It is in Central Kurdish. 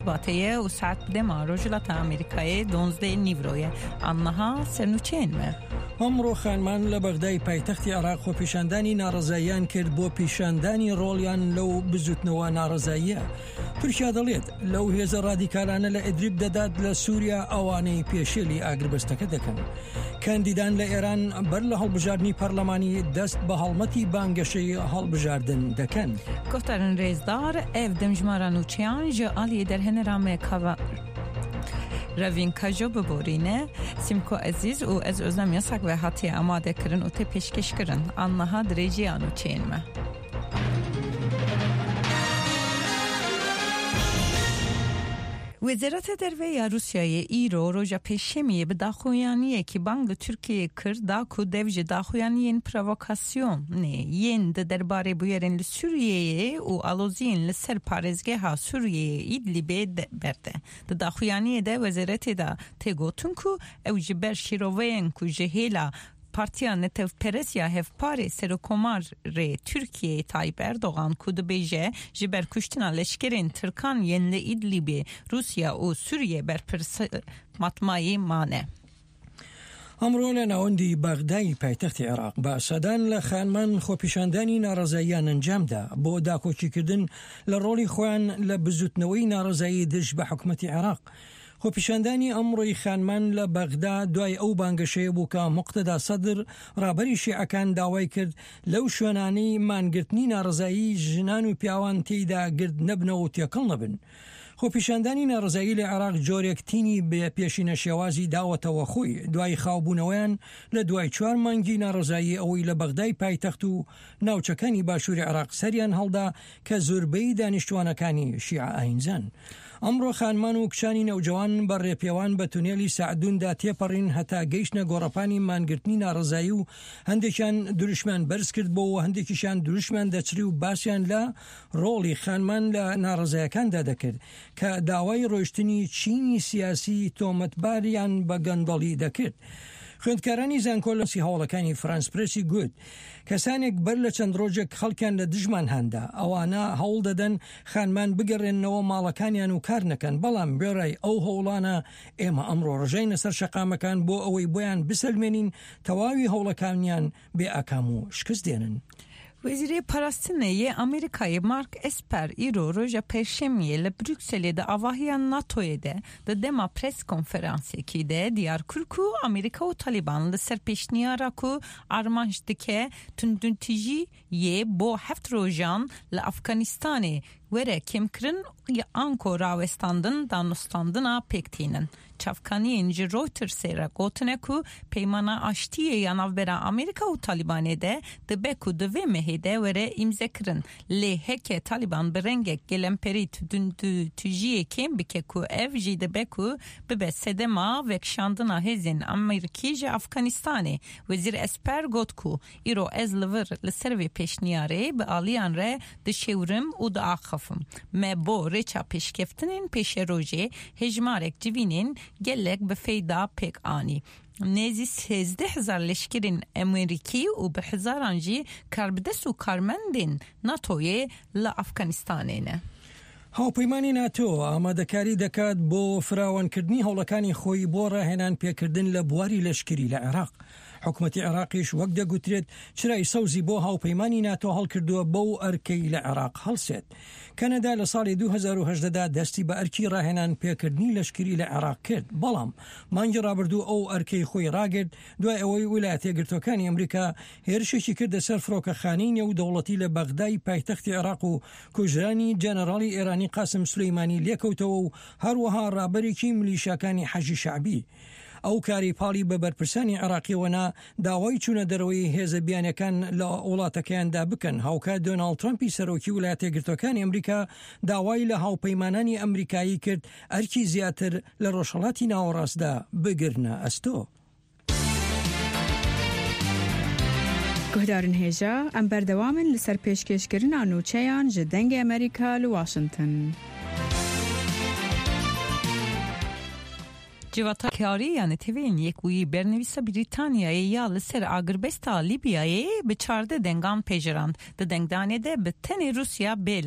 باتیه و ساعت بدما رجلات آمریکای 12 نیورویه آنها سرنوچین ما ئەمڕۆ خانمان لە بەغدای پایتەختی عێراق خۆ پیشاندانی ناڕەزاییان کرد بۆ پیشاندانی ڕۆڵیان لەو بزوتنەوە ناڕەزاییە. تورکیا دەڵێت لەو هێزە ڕادیکالانە لە ئیدلیب دەدات لە سووریا ئەوانەی پێشێلی ئاگربەستەکە دەکەن. کاندیدان لە ئێران بەر لە هەڵبژاردننی پەرلەمانی دەست بە هەڵمەتی بانگەشەی هەڵبژاردن دەکەن. گفتارن رێزدار ئەف دەمژمارە نوچیان ژە ئالی دەرهێنەرامێ کاوە روین کجا ببورینه سیمکو عزیز و از ازم یاسک و حتی آماده کرن و تی پیشکش کرن آنها درجی آنو چین ما وزارت درویه روسیای ایرو روژا پیشمیه به داخویانیه که بانگ ترکیه کرد داکو دوج داخویانیین پرووکاسیون نه ین درباره بویرن لسوریه و آلوزین لسر پارزگه ها سوریه ایدلیبه برده داخویانیه ده وزارت ده تگوتون کو او جبر شیروین کو جهیلا Partiya Netevperesya Hevpari Serokomar re Türkiye Tayyip Erdoğan kudu beje jiber kuştina leşkerin Türkan yenli İdlib'i Rusya و Suriye berpers matmayı mane. ئەمڕۆ لە ناوەندی بەغدای پایتەختی عێراق بە سەدان لە خانمان خۆپیشاندانی ناڕەزاییان ئەنجامدا بۆ داکۆچیکردن لە ڕۆڵی خۆیان لە بزوتنەوەی ناڕەزایی دژ بە حکومەتی عێراق. خۆپیشاندانی ئەمڕۆی خانمان لە بەغدا دوای ئەو بانگەشەیە بوو کە موقتەدا سەدر ڕابەری شیعەکان داوای کرد لەو شوێنانەی مانگرتنی ناڕەزایی ژنان و پیاوان تێیدا گرت نەبنەوە و تێکەڵ نەبن. خۆپیشاندانی ناڕەزایی لە عێراق جۆرێکتینی بە پێشینە شێوازی داوەتەوە خۆی دوای خاوبوونەوەیان لە دوای 4 مانگی ناڕەزایی ئەوەی لە بەغدای پایتەخت و ناوچەکانی باشووری عێراق سەریان هەڵدا کە زۆربەی دانیشتوانەکانی شیعە ئاینزان. ئەمڕۆ خانمان و کشانی نەوجەوان بە ڕێپێوان بە تونێلی سەعدوندا تێپەڕین هەتا گەیشتنە گۆڕەپانی مانگرتنی ناڕەزایی و هەندێکیان دروشمان بەرز کرد بۆ و هەندێکیشان دروشمان دەچری و باسییان لە ڕۆڵی خانمان لە ناڕەزایەکاندا دەکرد کە داوای ڕۆیشتنی چینی سیاسی تۆمەتباریان بە گەندەڵی دەکرد. خوێندکارانی زانکۆلەسی هەوڵەکانی فرانس پرسی گوت کەسانێک بەر لە چەند ڕۆژێک خەڵکیان لە دژمان هەندا ئەوانە هەوڵ دەدەن خانمان بگەڕێنەوە ماڵەکانیان و کار نەکەن بەڵام بێڕای ئەو هەوڵانە ئێمە ئەمڕۆ ڕژەینە سەر شەقامەکان بۆ ئەوەی بۆیان بسەلمێنین تەواوی هەوڵەکانیان بێ ئاکام و شکست دێنن. وزیر پاراستنه امریکای مارک اسپر ایرو روژا پرشمیه لبروکسلی ده آواهیان ناتوی ده دما پرس کنفرانسی که ده دیار کرکو امریکا و طالبان لسر پیشنیارا کو آرمانش دکه تندونتیجی یه با 7 روژان لافغانستانه وره کم کرن یا آنکو راوستاندن دانستاندنا پکتینن. چافکانی اینجی رویترسی را گوتنه که پیمانا آشتیه یا نوبرا امریکا و طالبانه ده بکو دوی مهیده وره امزه کرن. لی هکه طالبان برنگه گلمپری تجیه کم بکه که اف جی ده بکو ببه سدما وکشاندنا هزین امریکی جه افغانستانه. وزیر اسپر گوت که ایرو از لور لسروی پیشنیاره به آلیان ره ده شورم و ده آخفم. ما با ریچا پیشکفتنین پیش روژه هجمارک جوینین گلک به فیدا پیک آنی. نزی 13,000 لشکرین امریکی و به هزارانجی کاربدس و کارمندین ناتوی لافغانستانینه. هاوپەیمانی ناتۆ ئامادەکاری دەکات بۆ فراوانکردنی هەوڵەکانی خۆی بۆ ڕاهێنان پێکردن لە بواری لەشکری لە عێراق. حکومەتی عێراقیش وەک دەگوترێت چرای سەوزی بۆ هاوپەیمانی ناتۆ هەڵکردووە بەو ئەرکەی لە عێراق هەڵسێت. کەنەدا لە ساڵی 2018دا دەستی بە ئەرکی ڕاهێنان پێکردنی لەشکری لە عێراق کرد بەڵام مانگی ڕابردوو ئەو ئەرکەی خۆی ڕاگرت دوای ئەوەی ویلایەتە یەکگرتووەکانی ئەمریکا هێرشێکی کردە سەر فڕۆکەخانەی نێودەوڵەتی لە بەغدای پایتەختی عێراق و کوژرانی جەنەراڵی ئێرانی قاسم سلەیمانی لێکەوتەوە و هەروەها ڕابەرێکی ملیشیاکانی حەجی شەعبی. ئەو کاری پاڵی بە بەرپرسانی عێراقیەوەنا داوای چوونە دەرەوەی هێزە بیانەکان لە وڵاتەکەیاندا بکەن. هاوکات دۆناڵد ترامپی سەرۆکی ویلایەتە یەکگرتووەکانی ئەمریکا داوای لە هاوپەیمانانی ئەمریکایی کرد ئەرکی زیاتر لە ڕۆژهەڵاتی ناوەڕاستدا بگرنە ئەستۆ. گهدارن هێژە ئەم بەردەوامن لەسەر پێشکەشکردنا نوچەیان ji dengê ئەمریکا li Washington. Civatakari yani tevin yekûyî bernivîsa Brîtanyayê ya li ser Agrbesta Lîbyayê bi 14 dengan pejirand. Di dengdanê de bi tenê Rusya bêl